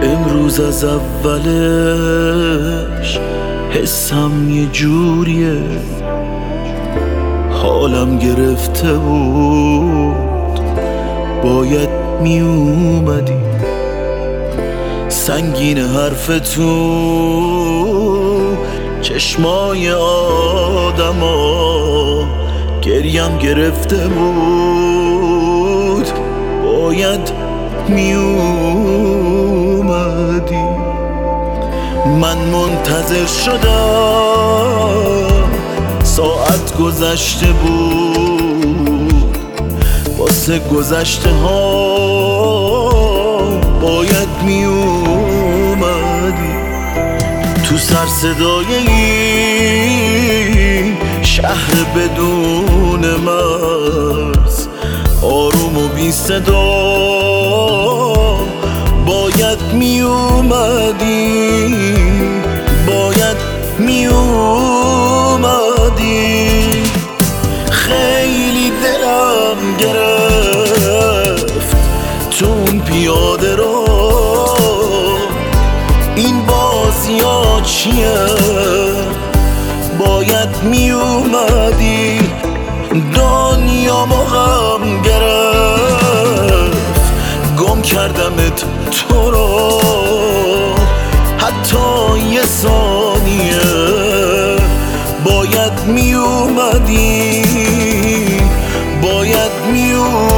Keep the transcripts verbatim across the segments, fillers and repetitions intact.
امروز از اولش حسم یه جوریه، حالم گرفته بود باید می اومدی. سنگین حرف تو چشمای آدما، گریم گرفته بود باید می اومدی. من منتظر شدم ساعت گذشته بود، واسه گذشته ها باید می اومدی. تو سر صدای این شهر بدون مرز، آروم و بی صدا باید می اومدی، باید می اومدی. خیلی دلم گرفت تو اون پیاده رو، این بازی ها چیه باید می اومدی. دنیا مغم گرفت گم کردمت تو رو، حتی یه ثانیه باید می اومدی، باید می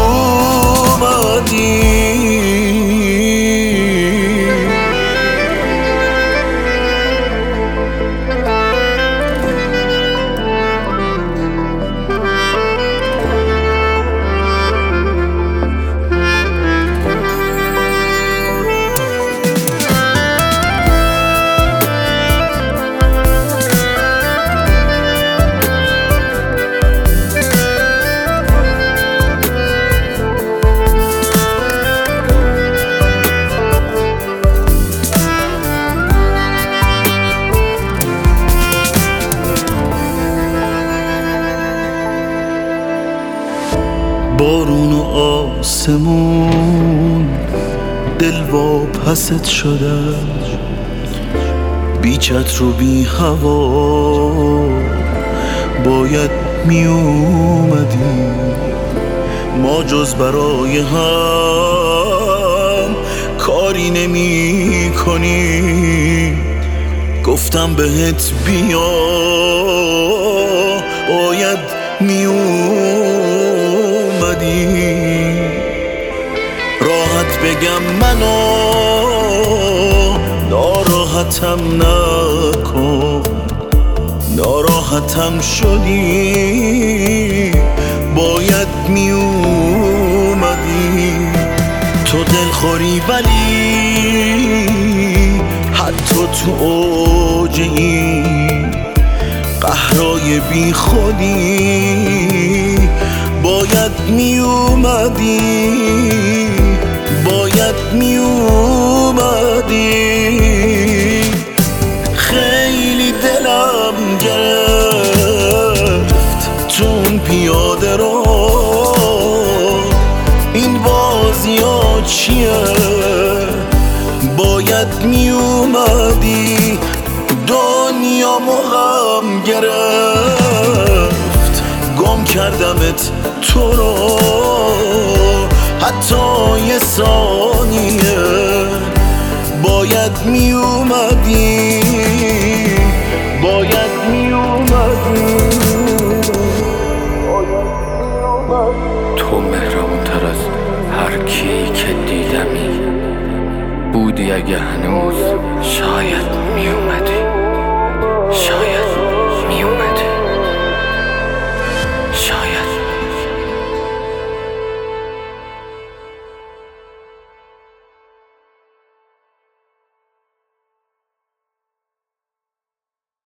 اومدی. بارون و آسمون دل واپست شدن، بی چتر و بی هوا باید می اومدی. ما جز برای هم کاری نمی کنی. گفتم بهت بیا باید می اومدی. راحت بگم منو ناراحتم نکن، ناراحتم شدی باید می اومدی. تو دلخوری ولی حتی تو اوج این قهرای بی خودی باید می اومدی، باید می اومدی. خیلی دلم گرفت تو اون پیاده رو، این بازی ها چیه باید می اومدی. دنیا مغم گرفت گم کردمت تو رو، حتی یه ثانیه باید می اومدی، باید می اومدی. تو مهربون‌تر از هر کی که دیدمی بودی. اگه هنوز شاید می اومدی، شاید